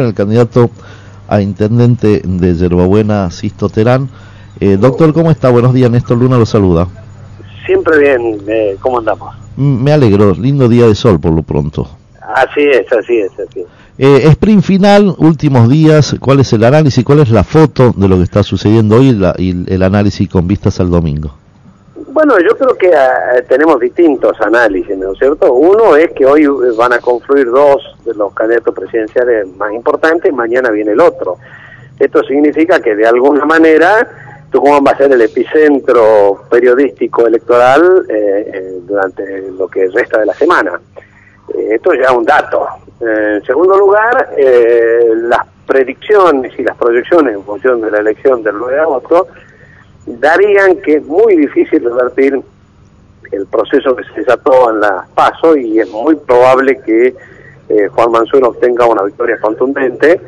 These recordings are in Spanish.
el candidato a intendente de Yerbabuena, Sisto Terán. Doctor, ¿cómo está? Buenos días, Néstor Luna lo saluda. Siempre bien, ¿cómo andamos? Me alegro, lindo día de sol por lo pronto. Así es, así es, así es. Sprint final, últimos días, ¿cuál es el análisis, cuál es la foto de lo que está sucediendo hoy y el análisis con vistas al domingo? Bueno, yo creo que tenemos distintos análisis, ¿no es cierto? Uno es que hoy van a confluir dos de los candidatos presidenciales más importantes, mañana viene el otro. Esto significa que de alguna manera Tucumán va a ser el epicentro periodístico electoral durante lo que resta de la semana. Esto ya es un dato. En segundo lugar, las predicciones y las proyecciones en función de la elección del 9 de agosto darían que es muy difícil revertir el proceso que se desató en las PASO y es muy probable que Juan Mansur obtenga una victoria contundente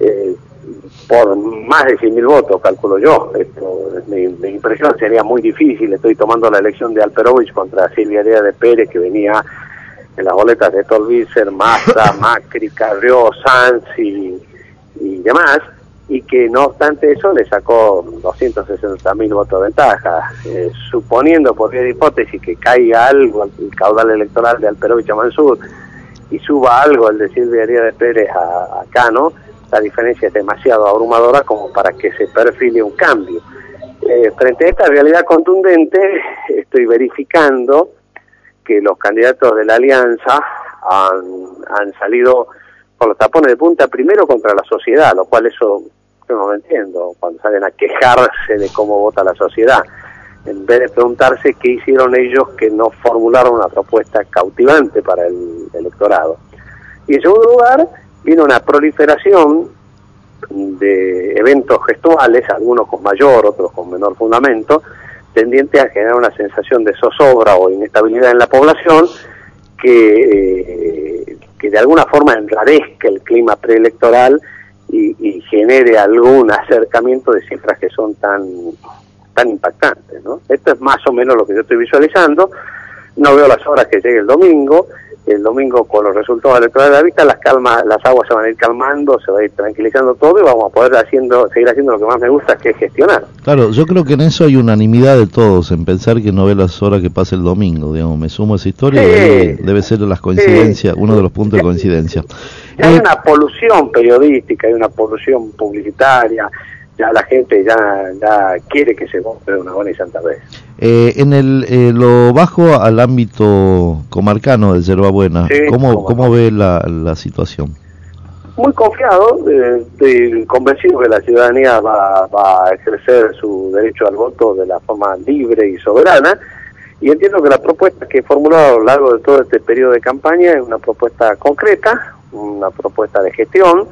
por más de 100.000 votos, calculo yo. Esto, mi impresión sería muy difícil. Estoy tomando la elección de Alperovich contra Silvia de Pérez, que venía en las boletas de Tolvícer, Massa, Macri, Carrió, Sanz y demás, y que no obstante eso le sacó 260.000 votos de ventaja. Suponiendo por vía de hipótesis que caiga algo el caudal electoral de Alperovich a Mansur y suba algo el de Silvia de Pérez a Cano, la diferencia es demasiado abrumadora como para que se perfile un cambio. Frente a esta realidad contundente, estoy verificando que los candidatos de la alianza han salido con los tapones de punta, primero contra la sociedad, lo cual eso yo no lo entiendo, cuando salen a quejarse de cómo vota la sociedad, en vez de preguntarse qué hicieron ellos que no formularon una propuesta cautivante para el electorado. Y en segundo lugar, vino una proliferación de eventos gestuales, algunos con mayor, otros con menor fundamento, tendiente a generar una sensación de zozobra o inestabilidad en la población que de alguna forma enrarezca el clima preelectoral y genere algún acercamiento de cifras que son tan impactantes, ¿no? Esto es más o menos lo que yo estoy visualizando. No veo las horas que llegue el domingo. El domingo, con los resultados electorales a la vista, las aguas se van a ir calmando, se va a ir tranquilizando todo y vamos a poder seguir haciendo lo que más me gusta, que es gestionar. Claro, yo creo que en eso hay unanimidad de todos, en pensar que no ve las horas que pase el domingo, digamos, me sumo a esa historia y ahí debe ser las coincidencias, uno de los puntos de coincidencia. Hay una polución periodística, hay una polución publicitaria, ya la gente ya quiere que se vote de una buena y santa vez. Lo bajo al ámbito comarcano de Yerbabuena, sí, ¿cómo ve la situación? Muy confiado, estoy convencido que la ciudadanía va a ejercer su derecho al voto de la forma libre y soberana, y entiendo que la propuesta que he formulado a lo largo de todo este periodo de campaña es una propuesta concreta, una propuesta de gestión,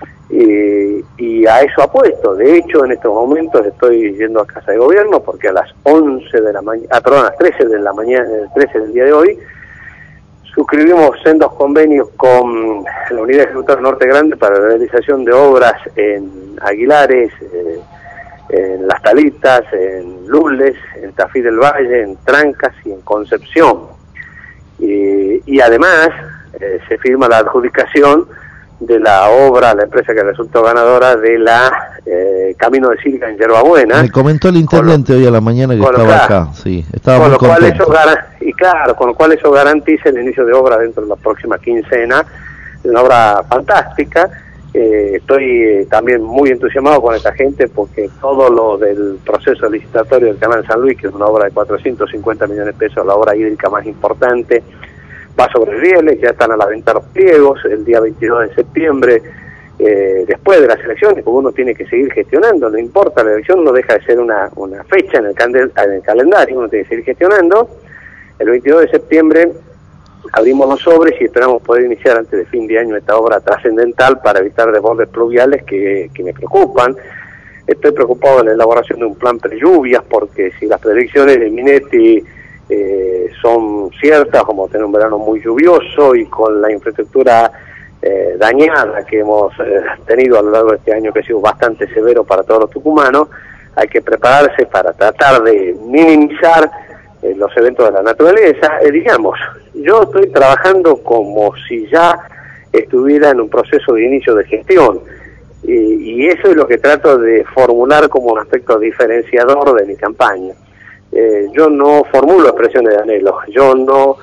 y a eso apuesto. De hecho, en estos momentos estoy yendo a Casa de Gobierno porque a las 11 de la mañana, a las 13 de la mañana, 13 del día de hoy, suscribimos sendos convenios con la Unidad Ejecutiva Norte Grande para la realización de obras en Aguilares, en Las Talitas, en Lules, en Tafí del Valle, en Trancas y en Concepción. Y además se firma la adjudicación de la obra, la empresa que resultó ganadora de la Camino de Silga en Yerbabuena. Me comentó el intendente hoy a la mañana que estaba acá, sí, estaba muy contento. Con lo cual eso garantiza el inicio de obra dentro de la próxima quincena, una obra fantástica. Estoy también muy entusiasmado con esta gente porque todo lo del proceso licitatorio del Canal San Luis, que es una obra de 450 millones de pesos, la obra hídrica más importante, va sobre rieles, ya están a la venta los pliegos, el día 22 de septiembre, después de las elecciones, porque uno tiene que seguir gestionando, no importa, la elección no deja de ser una fecha en el calendario, uno tiene que seguir gestionando. El 22 de septiembre abrimos los sobres y esperamos poder iniciar antes de fin de año esta obra trascendental para evitar desbordes pluviales que me preocupan. Estoy preocupado en la elaboración de un plan pre-lluvias, porque si las predicciones de Minetti son ciertas, como tener un verano muy lluvioso y con la infraestructura dañada que hemos tenido a lo largo de este año, que ha sido bastante severo para todos los tucumanos, hay que prepararse para tratar de minimizar los eventos de la naturaleza. Digamos, yo estoy trabajando como si ya estuviera en un proceso de inicio de gestión. Y eso es lo que trato de formular como un aspecto diferenciador de mi campaña. Yo no formulo expresiones de anhelos, yo no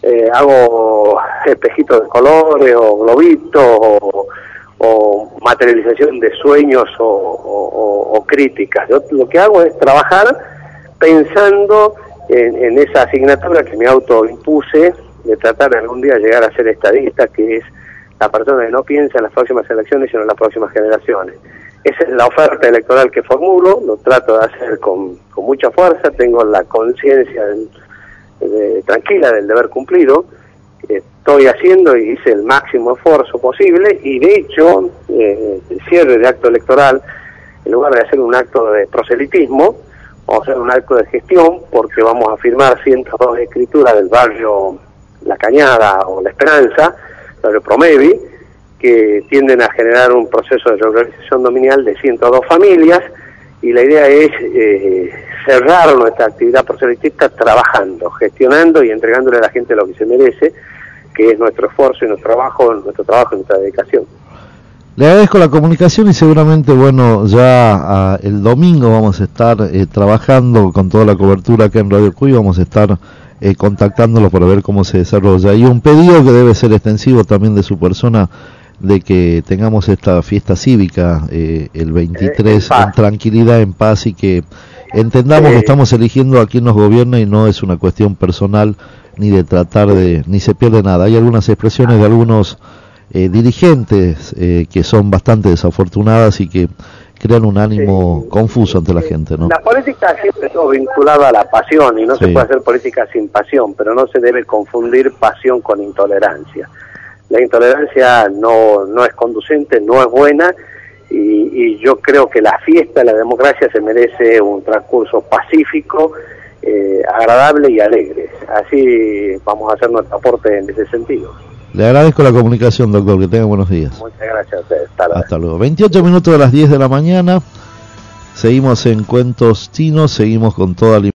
hago espejitos de colores o globitos o materialización de sueños o críticas. Yo lo que hago es trabajar pensando en esa asignatura que me autoimpuse de tratar de algún día llegar a ser estadista, que es la persona que no piensa en las próximas elecciones sino en las próximas generaciones. Esa es la oferta electoral que formulo, lo trato de hacer con mucha fuerza, tengo la conciencia tranquila del deber cumplido, estoy haciendo y hice el máximo esfuerzo posible, y de hecho el cierre de acto electoral, en lugar de hacer un acto de proselitismo, vamos a hacer un acto de gestión, porque vamos a firmar 102 escrituras del barrio La Cañada o La Esperanza, barrio Promevi, que tienden a generar un proceso de regularización dominial de 102 familias, y la idea es cerrar nuestra actividad proselitista trabajando, gestionando y entregándole a la gente lo que se merece, que es nuestro esfuerzo y nuestro trabajo y nuestra dedicación. Le agradezco la comunicación y seguramente, bueno, ya el domingo vamos a estar trabajando con toda la cobertura acá en Radio Cuy, vamos a estar contactándolo para ver cómo se desarrolla. Y un pedido que debe ser extensivo también de su persona, de que tengamos esta fiesta cívica el 23 en tranquilidad, en paz, y que entendamos que estamos eligiendo a quien nos gobierna y no es una cuestión personal ni de tratar de, ni se pierde nada. Hay algunas expresiones de algunos dirigentes que son bastante desafortunadas y que crean un ánimo confuso ante la gente, ¿no? La política siempre está vinculada a la pasión y no se puede hacer política sin pasión, pero no se debe confundir pasión con intolerancia. La intolerancia no es conducente, no es buena, y yo creo que la fiesta de la democracia se merece un transcurso pacífico, agradable y alegre. Así vamos a hacer nuestro aporte en ese sentido. Le agradezco la comunicación, doctor, que tenga buenos días. Muchas gracias a ustedes. Hasta luego. 28 minutos de las 10 de la mañana, seguimos en Cuentos Chinos, seguimos con toda la